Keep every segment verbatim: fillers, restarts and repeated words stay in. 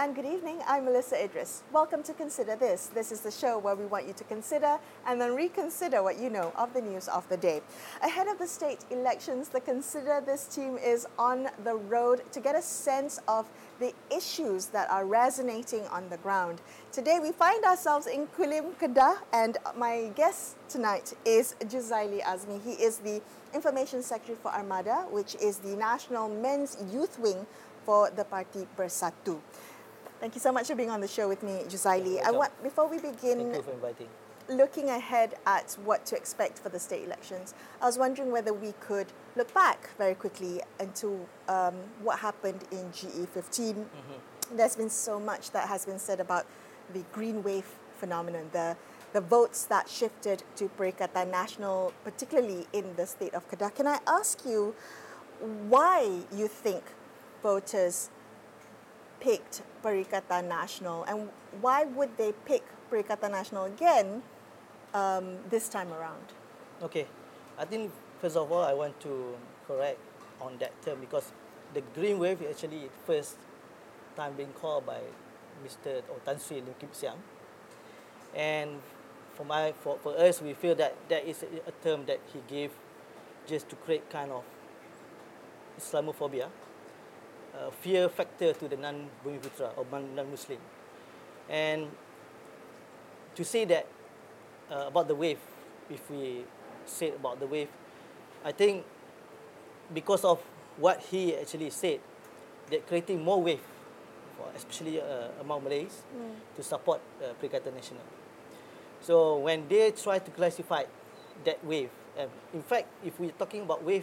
and good evening. I'm Melissa Idris. Welcome to Consider This. This is the show where we want you to consider and then reconsider what you know of the news of the day. Ahead of the state elections, the Consider This team is on the road to get a sense of the issues that are resonating on the ground. Today, we find ourselves in Kulim, Kedah, and my guest tonight is Juzaili Azmi. He is the Information Secretary for Armada, which is the National Men's Youth Wing for the Parti Bersatu. Thank you so much for being on the show with me, Juzaili. I want, before we begin, Thank you for inviting. Looking ahead at what to expect for the state elections, I was wondering whether we could look back very quickly into um, what happened in G E fifteen. Mm-hmm. There's been so much that has been said about the green wave phenomenon, the the votes that shifted to Perikatan Nasional, particularly in the state of Kedah. Can I ask you why you think voters picked Perikatan Nasional, and why would they pick Perikatan Nasional again um, this time around? Okay, I think first of all I want to correct on that term because the green wave is actually first time being called by Mister or Tan Sri Lim Kim Siang, and for my for, for us we feel that that is a, a term that he gave just to create kind of Islamophobia. Uh, fear factor to the non-Bumiputra or non-Muslim. And to say that uh, about the wave, if we say about the wave, I think because of what he actually said, that creating more wave, for especially uh, among Malays, mm. to support uh, Perikatan Nasional. So when they try to classify that wave, uh, in fact, if we're talking about wave,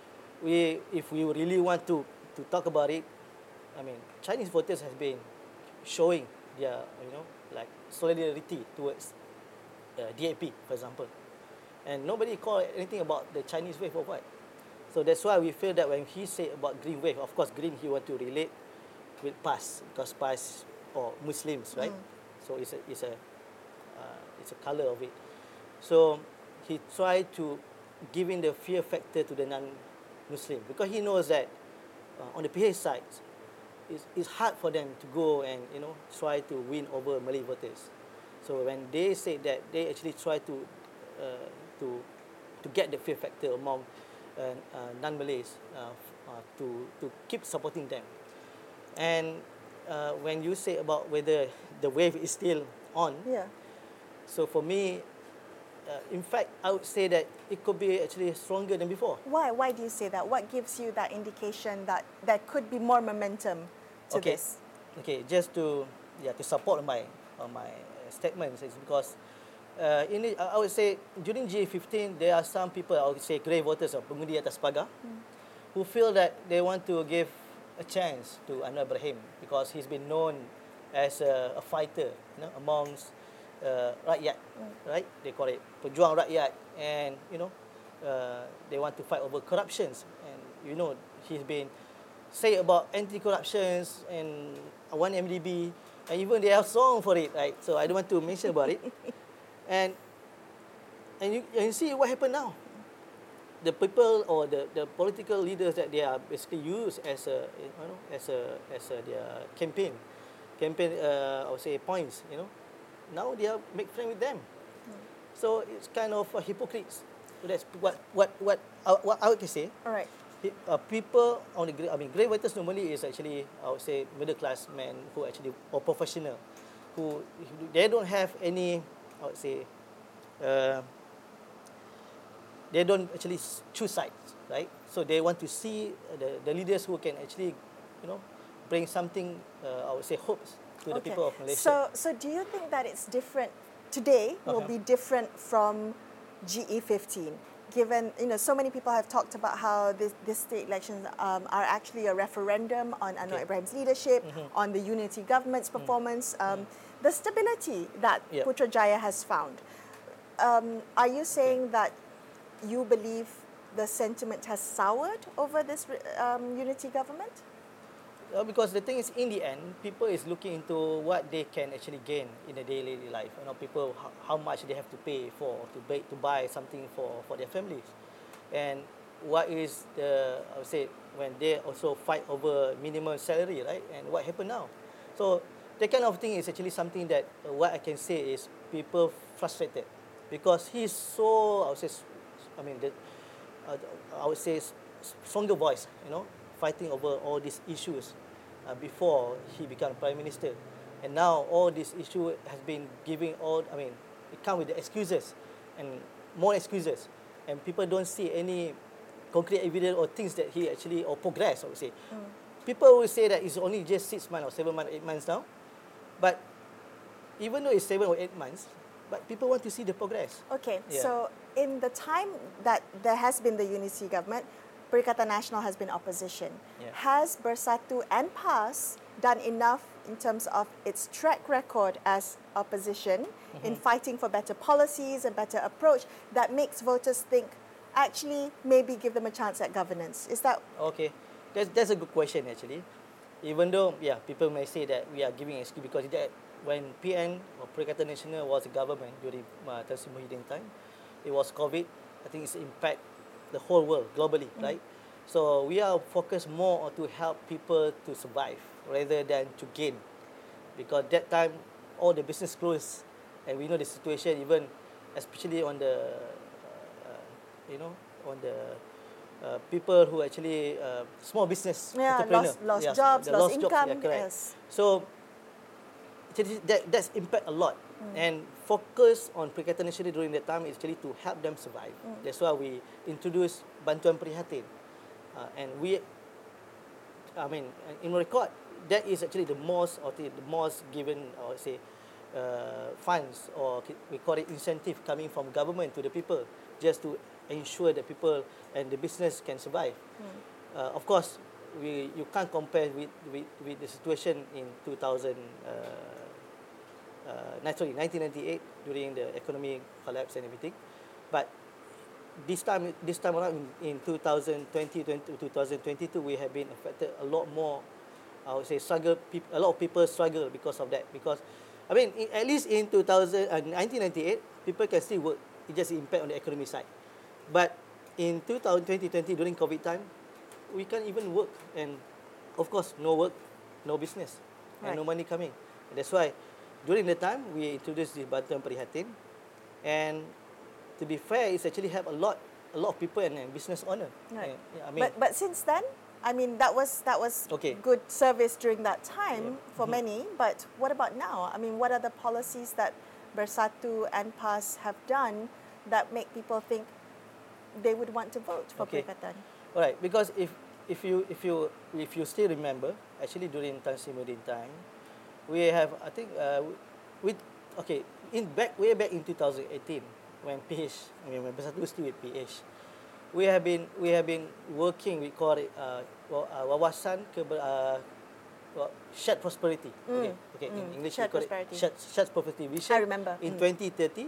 we if we really want to to talk about it, I mean, Chinese voters have been showing their, you know, like solidarity towards uh, D A P, for example. And nobody called anything about the Chinese wave or what. So that's why we feel that when he said about green wave, of course, green he want to relate with P A S, because P A S or Muslims, right? Mm. So it's a, it's a, uh, it's a color of it. So he tried to give in the fear factor to the non-Muslim, because he knows that Uh, on the P H side, it's, it's hard for them to go and, you know, try to win over Malay voters. So when they say that, they actually try to uh, to to get the fear factor among uh, uh, non-Malays uh, uh, to to keep supporting them. And uh, when you say about whether the wave is still on, yeah. So for me, Uh, in fact, I would say that it could be actually stronger than before. Why? Why do you say that? What gives you that indication that there could be more momentum to okay. this? Okay, just to yeah to support my uh, my statements is because uh, in it, I would say during G fifteen there are some people, I would say grey voters or pengundi atas pagar, hmm. who feel that they want to give a chance to Anwar Ibrahim because he's been known as a, a fighter, you know, amongst Uh, rakyat, mm. right? They call it pejuang rakyat, and you know, uh, they want to fight over corruptions. And you know, he's been say about anti-corruptions and one M D B, and even they have song for it, right? So I don't want to mention about it. and and you, and you see what happened now. The people or the, the political leaders that they are basically used as a you know as a as a their campaign, campaign uh, I would say points, you know. Now they are make friends with them, mm. so it's kind of uh, hypocrites. So that's what what what uh, what I would say. All right. Uh, people on the I mean, grey voters normally is actually I would say middle class men who actually or professional, who they don't have any I would say, uh, they don't actually choose sides, right? So they want to see the the leaders who can actually, you know, bring something uh, I would say hopes to the okay. people of Malaysia. So, so do you think that it's different today? Uh-huh. Will be different from G E fifteen, given you know so many people have talked about how this, this state elections um, are actually a referendum on Anwar okay. Ibrahim's leadership, mm-hmm. on the unity government's performance, mm-hmm. um, the stability that yep. Putrajaya has found. Um, are you saying okay. that you believe the sentiment has soured over this um, unity government? Uh, because the thing is, in the end, people is looking into what they can actually gain in the daily life. You know, people how, how much they have to pay for to buy to buy something for, for their families, and what is the I would say when they also fight over minimum salary, right? And what happened now? So that kind of thing is actually something that uh, what I can say is people frustrated because he's so I would say s- I mean the, uh, I would say s- stronger voice, you know, fighting over all these issues uh, before he became prime minister, and now all this issue has been giving all I mean it come with the excuses and more excuses, and people don't see any concrete evidence or things that he actually or progress I would say. People will say that it's only just six months or seven months, eight months now, but even though it's seven or eight months, but people want to see the progress. Okay, Yeah. so in the time that there has been the unity government, Perikatan Nasional has been opposition. Yeah. Has Bersatu and PAS done enough in terms of its track record as opposition in fighting for better policies and better approach that makes voters think, actually, maybe give them a chance at governance? Is that Okay, that's, that's a good question actually. Even though, yeah, people may say that we are giving excuse because that when P N or Perikatan Nasional was a government during uh, Tan Sri Muhyiddin time, it was COVID. I think it's impact the whole world globally, right? So we are focused more on to help people to survive rather than to gain, because that time all the business closed, and we know the situation even, especially on the, uh, you know, on the uh, people who actually uh, small business Yeah, entrepreneur, lost- lost yes, jobs, the lost jobs, income, yeah, correct. yes. So actually that that's impact a lot, and focus on Perikatan Nasional during that time is actually to help them survive. That's why we introduced Bantuan Prihatin, uh, and we I mean, in record, that is actually the most or the, the most given or say uh, funds or ki- we call it incentive coming from government to the people just to ensure that people and the business can survive. Uh, of course, we you can't compare with, with, with the situation in two thousand. Uh, uh, nine- sorry, nineteen ninety-eight during the economic collapse and everything, but this time this time around in, in two thousand twenty to two thousand twenty-two we have been affected a lot more. I would say struggle peop- a lot of people struggle because of that, because I mean in, at least in two thousand, uh, nineteen ninety-eight people can still work, it just impact on the economy side, but in two thousand twenty during COVID time we can't even work, and of course no work, no business, and Right. no money coming. And that's why during the time we introduced this Bantuan Prihatin, and to be fair, it's actually helped a lot, a lot of people and, and business owner. Right. Yeah, yeah, I mean, but but since then, I mean that was that was Okay. good service during that time Yeah. for many. But what about now? I mean, what are the policies that Bersatu and PAS have done that make people think they would want to vote for Okay. Perikatan? all right, because if if you if you if you still remember, actually during Tan Sri Muhyiddin time, we have I think uh, with okay in back way back in two thousand eighteen when P H I mean when Bersatu was still with P H, we have been we have been working, we call it uh, wa- uh, wawasan ke uh, wa- shared prosperity. Okay, okay. In mm. English Shared we call prosperity. it shared, shared prosperity vision. I remember. In Mm. twenty thirty.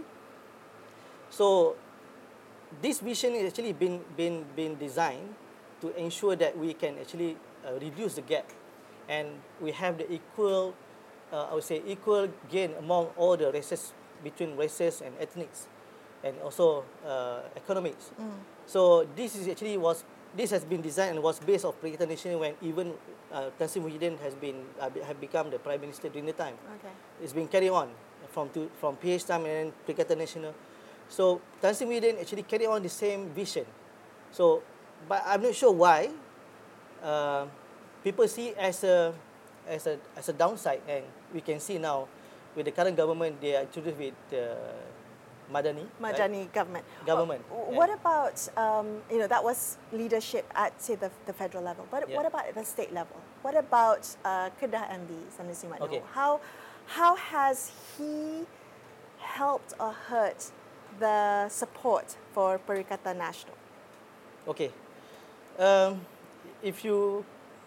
So this vision is actually been been been designed to ensure that we can actually uh, reduce the gap, and we have the equal, uh, I would say equal gain among all the races, between races and ethnics, and also uh, economics. So this is actually was this has been designed and was based on Perikatan Nasional when even uh, Tan Sri Muhyiddin has been uh, be- have become the prime minister during the time. Okay. It's been carried on from to, from P H time and then Perikatan Nasional. So Tan Sri Muhyiddin actually carried on the same vision. So, but I'm not sure why uh, people see as a as a as a downside, and we can see now with the current government they are introduced with uh, Madani. right? Madani government. Government, Wh- yeah. What about, um, you know, that was leadership at, say, the, the federal level. But Yeah. what about at the state level? What about uh, Kedah M D, Sanusi Mano? Okay. How, how has he helped or hurt the support for Perikatan Nasional? Okay. Um, if you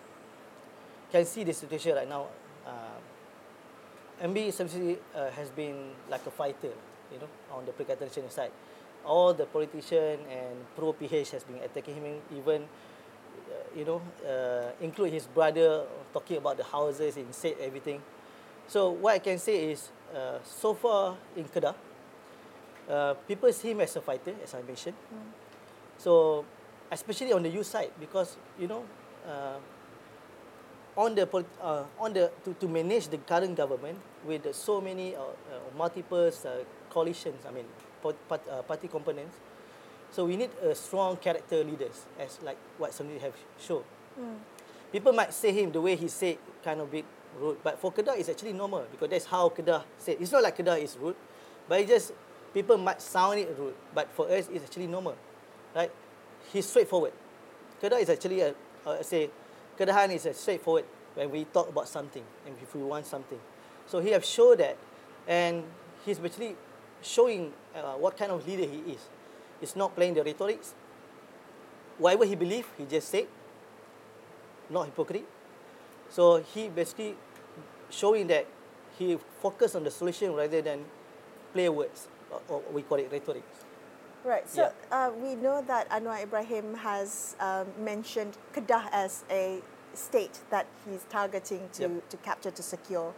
can see the situation right now, uh, M B essentially uh, has been like a fighter, you know, on the Perikatan Nasional side. All the politician and pro P H has been attacking him, even, uh, you know, uh, include his brother talking about the houses and said everything. So what I can say is, uh, so far in Kedah, uh, people see him as a fighter, as I mentioned. So, especially on the youth side, because you know, uh, on the polit- uh, on the to, to manage the current government with the so many uh, uh, multiple uh, coalitions. I mean, pot- part, uh, party components. So we need a strong character leaders, as like what Sunil have shown. Mm. People might say him the way he said kind of bit rude, but for Kedah it's actually normal because that's how Kedah said. It's not like Kedah is rude, but it's just people might sound it rude, but for us it's actually normal, right? He's straightforward. Kedah is actually a, uh, say, Kedahan is a straightforward when we talk about something and if we want something. So he have shown that, and he's actually showing uh, what kind of leader he is. He's not playing the rhetorics. Whatever he believes, he just said. Not hypocrite. So he basically showing that he focused on the solution rather than play words, or, or we call it rhetorics. Right. So uh, we know that Anwar Ibrahim has um, mentioned Kedah as a state that he's targeting to, Yep. to capture, to secure.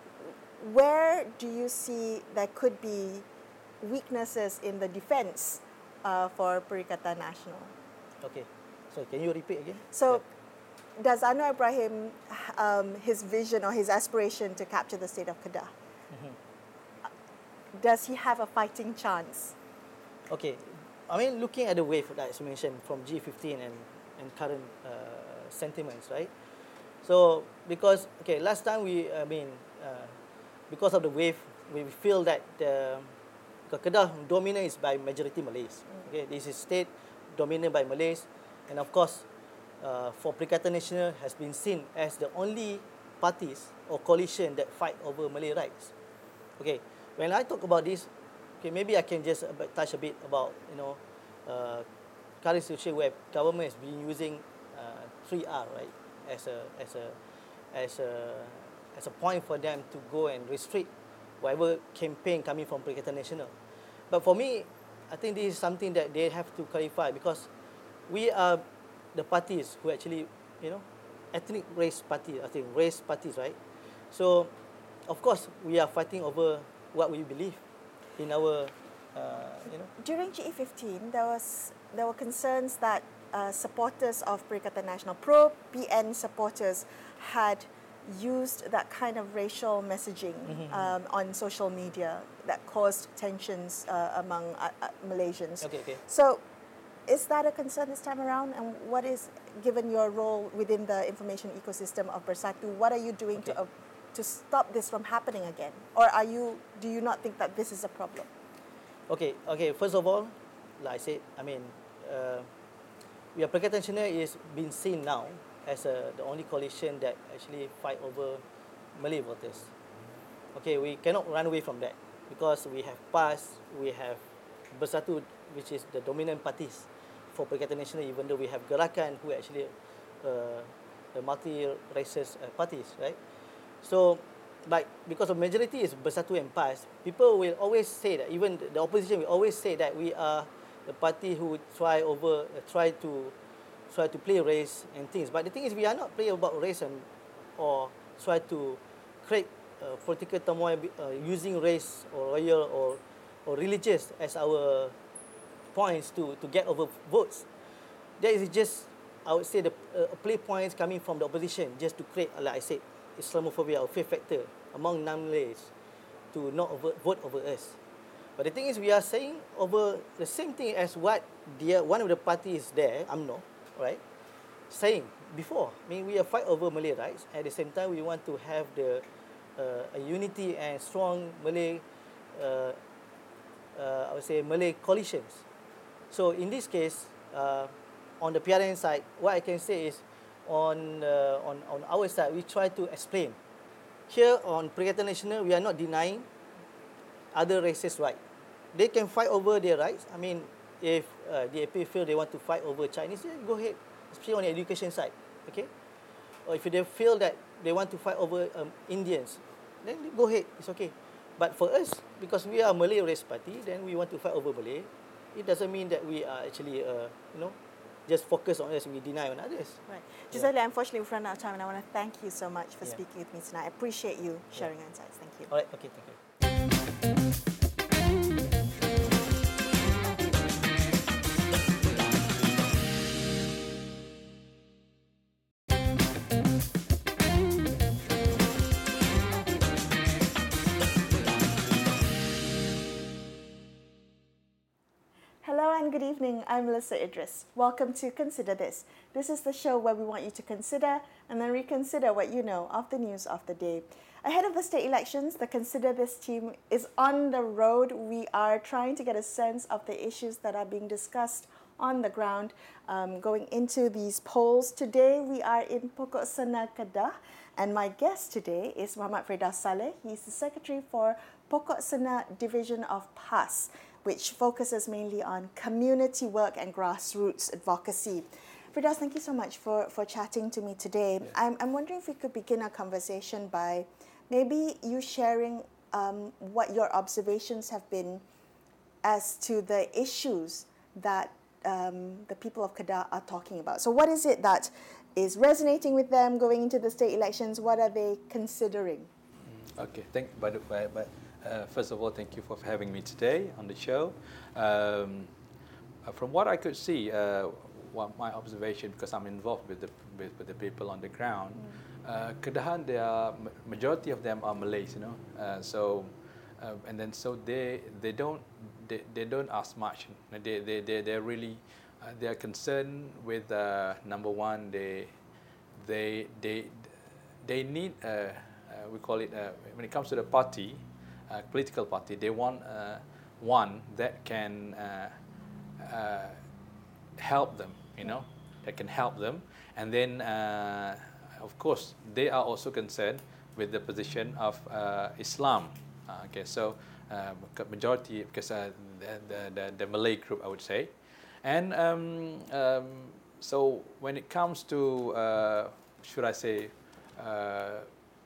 Where do you see there could be weaknesses in the defense uh, for Perikatan Nasional? Okay. So can you repeat again? So does Anwar Ibrahim, um, his vision or his aspiration to capture the state of Kedah, Mhm. does he have a fighting chance? Okay, I mean, looking at the wave that I mentioned from G fifteen and, and current uh, sentiments, right? So, because, okay, last time we, I mean, uh, because of the wave, we feel that the Kedah dominated is by majority Malays. Okay, this is state dominated by Malays, and of course, uh, for Perikatan Nasional has been seen as the only parties or coalition that fight over Malay rights. Okay, when I talk about this, okay, maybe I can just touch a bit about, you know, uh, current situation where government has been using uh, three R, right, as a as a as a as a point for them to go and restrict whatever campaign coming from Perikatan Nasional. But for me, I think this is something that they have to clarify because we are the parties who actually, you know, ethnic race party, I think race parties, right? So, of course, we are fighting over what we believe in our, uh, you know. During G E fifteen, there was there were concerns that uh, supporters of Perikatan Nasional, pro-P N supporters, had used that kind of racial messaging Mm-hmm. um, on social media that caused tensions uh, among uh, uh, Malaysians. Okay, okay. So, is that a concern this time around? And what is, given your role within the information ecosystem of Bersatu, what are you doing Okay. to uh, to stop this from happening again? Or are you do you not think that this is a problem? Okay, okay. First of all, like I said, I mean, uh, we are Perikatan Nasional is being seen now as a, the only coalition that actually fight over Malay voters. Okay, we cannot run away from that because we have P A S, we have Bersatu, which is the dominant parties for Perikatan Nasional, even though we have Gerakan, who actually uh, the multi-races uh, parties, right? So, but because of majority is Bersatu and P A S, people will always say that, even the opposition will always say that we are the party who would try over, uh, try to, try to play race and things. But the thing is, we are not playing about race and, or try to create uh, political turmoil uh, using race or royal or, or religious as our points to, to get over votes. That is just, I would say, the uh, play points coming from the opposition just to create, like I said, Islamophobia or fear factor among non-Malays to not over, vote over us. But the thing is, we are saying over the same thing as what the, one of the parties there, U M N O, right, saying before. I mean, we are fight over Malay rights. At the same time, we want to have the uh, a unity and strong Malay, uh, uh, I would say, Malay coalitions. So in this case, uh, on the P R N side, what I can say is, on uh, on on our side, we try to explain. Here on Perikatan Nasional, we are not denying other races' right. They can fight over their rights. I mean, if uh, the A P feel they want to fight over Chinese, then go ahead, especially on the education side, okay? Or if they feel that they want to fight over um, Indians, then go ahead, it's okay. But for us, because we are a Malay race party, then we want to fight over Malay. It doesn't mean that we are actually, uh, you know, just focus on us and we deny on others. Right. Yeah. Giselle, unfortunately, we've run out of time, and I want to thank you so much for Yeah. speaking with me tonight. I appreciate you sharing your insights. Thank you. All right, okay, thank you. Hello and good evening. I'm Melissa Idris. Welcome to Consider This. This is the show where we want you to consider and then reconsider what you know of the news of the day. Ahead of the state elections, the Consider This team is on the road. We are trying to get a sense of the issues that are being discussed on the ground um, going into these polls. Today we are in Pokok Sena, Kedah, and my guest today is Muhammad Firdaus Saleh. He's the Secretary for Pokok Sena Division of P A S, which focuses mainly on community work and grassroots advocacy. Firdaus, thank you so much for, for chatting to me today. Yeah. I'm, I'm wondering if we could begin our conversation by maybe you sharing um, what your observations have been as to the issues that um, the people of Kedah are talking about. So what is it that is resonating with them going into the state elections? What are they considering? Okay, thank. By the way, but uh, first of all, thank you for having me today on the show. Um, uh, from what I could see, uh, what my observation, because I'm involved with the with, with the people on the ground, mm. uh, Kedahan, they are majority of them are Malays, you know. Uh, so, uh, and then so they they don't they, they don't ask much. They they they they're really uh, they are concerned with uh, number one. They they they they need. Uh, Uh, we call it, uh, when it comes to the party, uh, political party, they want uh, one that can uh, uh, help them, you know, that can help them. And then, uh, of course, they are also concerned with the position of uh, Islam. Uh, okay, so uh, majority, because uh, the, the, the Malay group, I would say. And um, um, so when it comes to, uh, should I say, uh,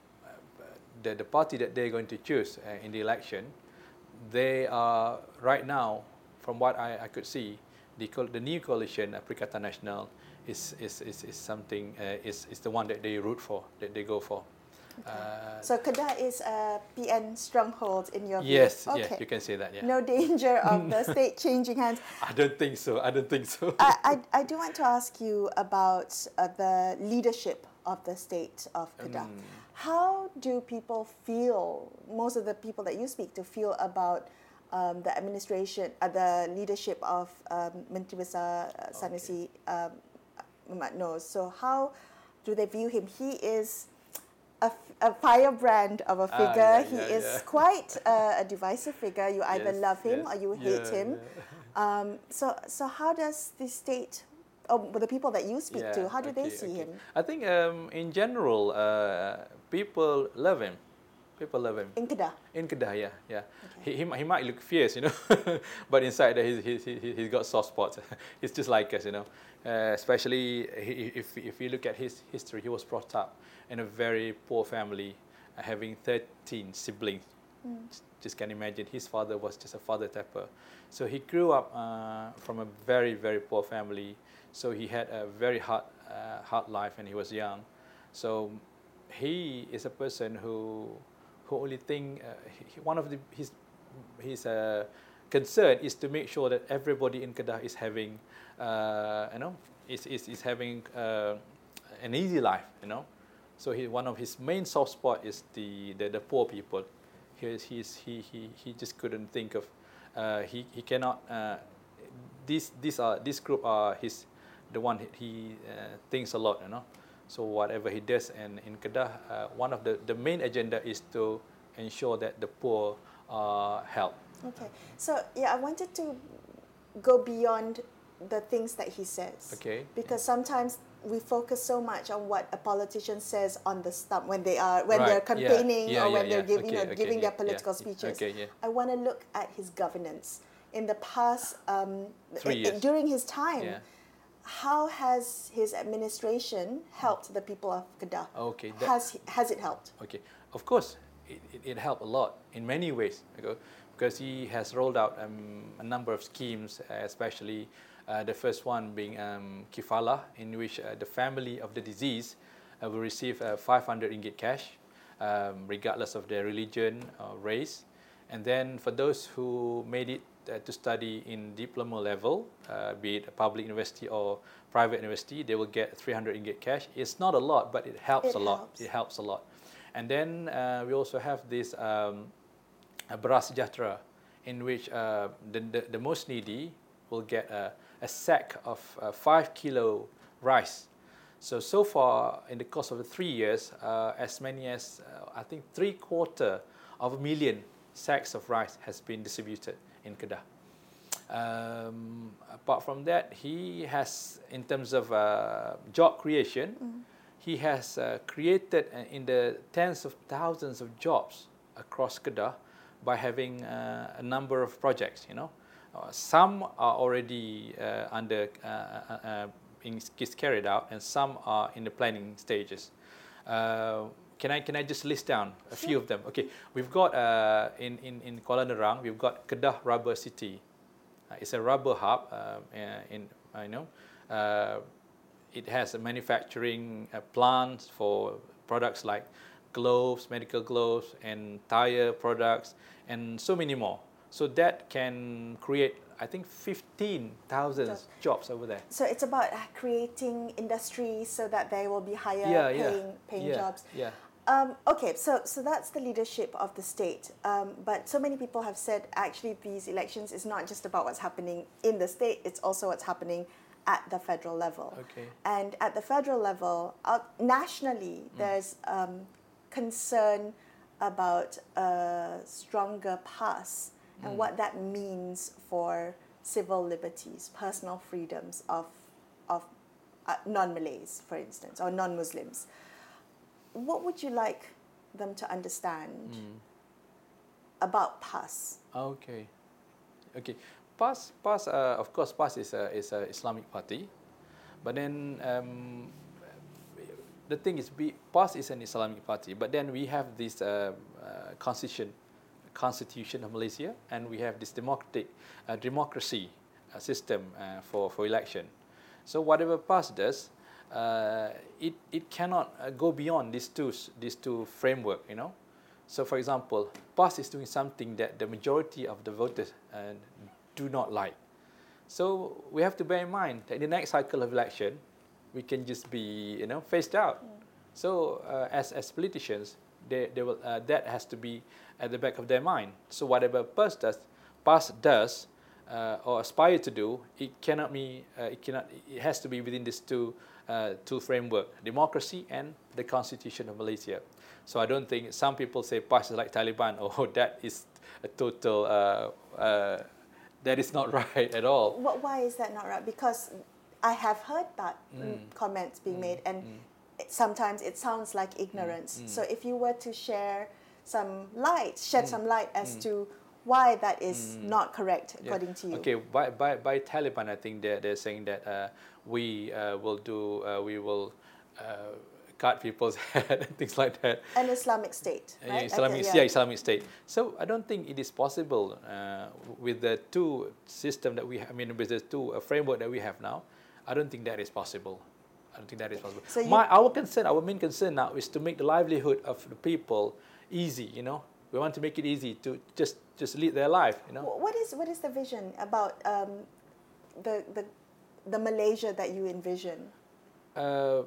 The, the party that they're going to choose uh, in the election, they are right now, from what I, I could see, the, the new coalition, uh, Perikatan Nasional, is is, is, is something uh, is is the one that they root for, that they go for. Okay. Uh, so Kedah is a P N stronghold in your view? Yes, okay. yes, you can say that. Yeah. No danger of the state changing hands. I don't think so. I don't think so. I, I, I do want to ask you about uh, the leadership of the state of Kedah. Um. How do people feel, most of the people that you speak to feel about um, the administration, uh, the leadership of um, Menteri Besar uh, Sanusi okay. um, Muhammad Nor? So how do they view him? He is a, a firebrand of a figure. Ah, yeah, yeah, he is yeah. quite uh, a divisive figure. You either yes, love him yes. or you hate yeah, him. Yeah. Um, so, so how does the state, oh, the people that you speak yeah, to, how do okay, they see okay. him? I think um, in general, uh, people love him. People love him. In Kedah? In Kedah, yeah. yeah. Okay. He, he, he might look fierce, you know, but inside there he's, he's, he's got soft spots. He's just like us, you know. Uh, especially if, if you look at his history, he was brought up in a very poor family, uh, having thirteen siblings. Mm. Just can imagine, his father was just a father tapper. So he grew up uh, from a very, very poor family. So he had a very hard, uh, hard life when he was young. So he is a person who, who only think uh, he, one of the, his his uh, concern is to make sure that everybody in Kedah is having, uh, you know, is is, is having uh, an easy life, you know. So he, one of his main soft spot is the the, the poor people. He he's, he he he just couldn't think of, uh, he he cannot. Uh, these these are this group are his, the one he uh, thinks a lot, you know. So whatever he does, and in Kedah, uh, one of the, the main agenda is to ensure that the poor are helped. Okay. So yeah, I wanted to go beyond the things that he says. Okay. Because yeah. sometimes we focus so much on what a politician says on the stump when they are when right. they're campaigning yeah. Yeah, or when yeah, they're yeah. giving okay, you know, okay, giving yeah, their political yeah. speeches. Okay, yeah. I want to look at his governance in the past um, Three years. during his time. Yeah. How has his administration helped the people of Kedah? Okay. Has has it helped? Okay. Of course, it, it, it helped a lot in many ways, because he has rolled out um, a number of schemes, uh, especially uh, the first one being um, Kifala, in which uh, the family of the deceased uh, will receive uh, five hundred ringgit cash, um, regardless of their religion or race. And then for those who made it uh, to study in diploma level, uh, be it a public university or private university, they will get three hundred ringgit cash. It's not a lot, but it helps it a lot. Helps. It helps a lot. And then uh, we also have this um, Beras Sejahtera, in which uh, the, the, the most needy will get a, a sack of uh, five kilo rice. So, so far in the course of the three years, uh, as many as, uh, I think, three quarter of a million sacks of rice has been distributed in Kedah. Um, apart from that, he has, in terms of uh, job creation, mm. he has uh, created uh, in the tens of thousands of jobs across Kedah by having uh, a number of projects, you know. Uh, some are already uh, under, uh, uh, uh, in, is carried out, and some are in the planning stages. Uh, Can I can I just list down a few of them? Okay, we've got uh, in in in Kuala Nerang, we've got Kedah Rubber City. Uh, it's a rubber hub. Uh, in I know, uh, it has a manufacturing uh, plant for products like gloves, medical gloves, and tire products, and so many more. So that can create, I think, fifteen thousand jobs over there. So it's about creating industries so that there will be higher yeah, paying yeah, paying yeah, jobs. Yeah. Um, okay, so so that's the leadership of the state. Um, but so many people have said actually these elections is not just about what's happening in the state; it's also what's happening at the federal level. Okay. And at the federal level, out, nationally, mm. there's um, concern about a stronger pass mm. and what that means for civil liberties, personal freedoms of of uh, non-Malays, for instance, or non-Muslims. What would you like them to understand mm. about PAS? Okay, okay. PAS, PAS. Uh, of course, PAS is a is a Islamic party, but then um, the thing is, we, PAS is an Islamic party, but then we have this uh, uh, constitution, constitution of Malaysia, and we have this democratic uh, democracy uh, system uh, for for election. So whatever PAS does. Uh, it it cannot uh, go beyond these two these two framework, you know. So, for example, PAS is doing something that the majority of the voters uh, do not like. So we have to bear in mind that in the next cycle of election, we can just be, you know, phased out. Mm. So uh, as as politicians, they they will uh, that has to be at the back of their mind. So whatever PAS does, PAS does. Uh, or aspire to do, it cannot be. Uh, it cannot. It has to be within these two uh, two framework: democracy and the Constitution of Malaysia. So I don't think some people say PAS is like Taliban. Oh, that is a total. Uh, uh, that is not right at all. Why is that not right? Because I have heard that mm. comments being mm. made, and mm. it, sometimes it sounds like ignorance. Mm. So if you were to share some light, shed mm. some light as mm. to why that is mm. not correct according yeah. to you. Okay, by, by, by Taliban, I think they're, they're saying that uh, we uh, will do, uh, we will uh, cut people's head and things like that. An Islamic State, right? Yeah, Islamic, okay, yeah. yeah, Islamic State. So I don't think it is possible uh, with the two system that we have, I mean, with the two uh, framework that we have now, I don't think that is possible. I don't think that is possible. So My, our concern, our main concern now is to make the livelihood of the people easy, you know. We want to make it easy to just, just lead their life, you know. What is what is the vision about um, the the the Malaysia that you envision? Uh,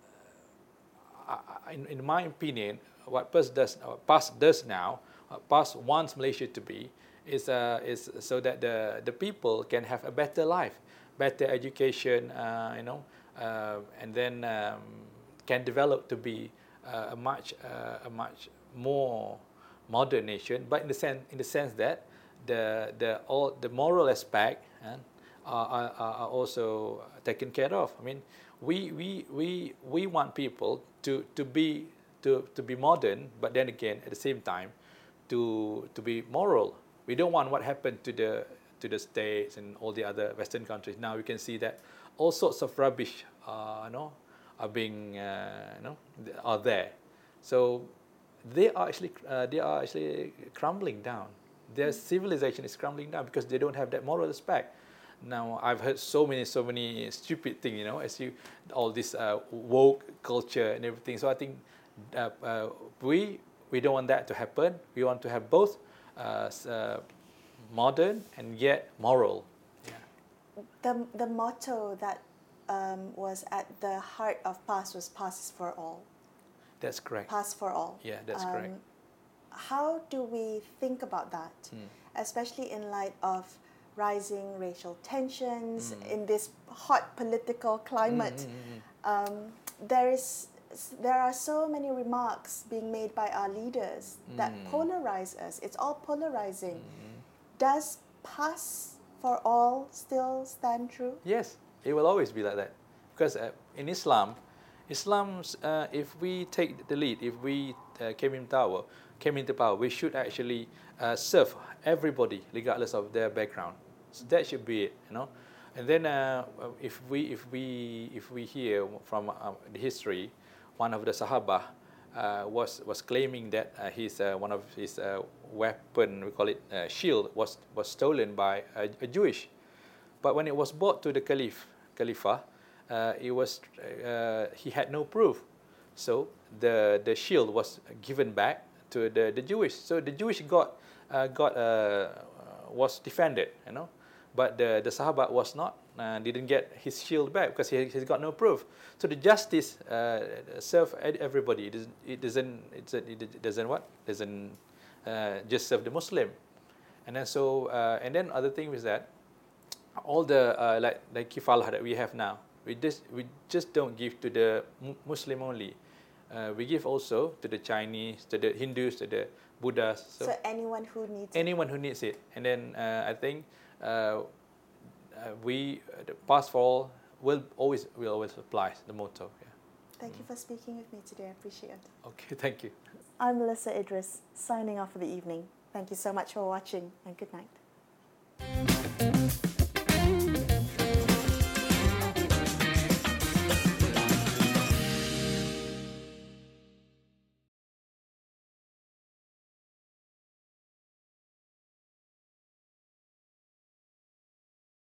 in, in my opinion, what PAS does, uh, PAS does now, uh, PAS wants Malaysia to be, is uh, is so that the the people can have a better life, better education, uh, you know, uh, and then um, can develop to be uh, a much uh, a much more modern nation, but in the sense in the sense that the the all the moral aspect and are, are, are also taken care of. I mean, we we we we want people to to be to to be modern, but then again at the same time to to be moral. We don't want what happened to the to the States and all the other Western countries. Now we can see that all sorts of rubbish, uh, you know, are being uh, you know are there. So they are actually uh, they are actually crumbling down. Their civilization is crumbling down because they don't have that moral aspect. Now I've heard so many so many stupid things, you know, as you all this uh, woke culture and everything. So I think uh, uh, we we don't want that to happen. We want to have both uh, uh, modern and yet moral. Yeah. The the motto that um, was at the heart of PAS was PAS is for all. That's correct. PAS for all. Yeah, that's um, correct. How do we think about that, mm. especially in light of rising racial tensions, Mm. in this hot political climate. Mm, mm, mm. Um, there is there are so many remarks being made by our leaders that Mm. polarize us. It's all polarizing. Mm. Does pass for all still stand true? Yes, it will always be like that. Because uh, in Islam, Islam's, uh, if we take the lead, if we uh, came in power, came into power, we should actually uh, serve everybody, regardless of their background. So that should be it, you know. And then uh, if we if we if we hear from uh, the history, one of the Sahaba uh, was was claiming that uh, his uh, one of his uh, weapon, we call it uh, shield, was was stolen by a, a Jewish. But when it was brought to the Caliph, Khalifa, uh, it was uh, he had no proof, so the the shield was given back to the, the Jewish. So the Jewish got uh, got uh, was defended, you know, but the the Sahaba was not, uh, didn't get his shield back because he he's got no proof. So the justice uh, serve everybody. It doesn't it doesn't it's, it doesn't what doesn't uh, just serve the Muslim, and then so uh, and then other thing is that all the uh, like like kifalah that we have now, we just we just don't give to the Muslim only. Uh, we give also to the Chinese, to the Hindus, to the Buddhas. So, so anyone who needs anyone it. who needs it. And then uh, I think uh, uh, we uh, the pass for all will always will always apply the motto. Yeah. Thank mm. you for speaking with me today. I appreciate it. Okay, thank you. I'm Melissa Idris, signing off for the evening. Thank you so much for watching, and good night.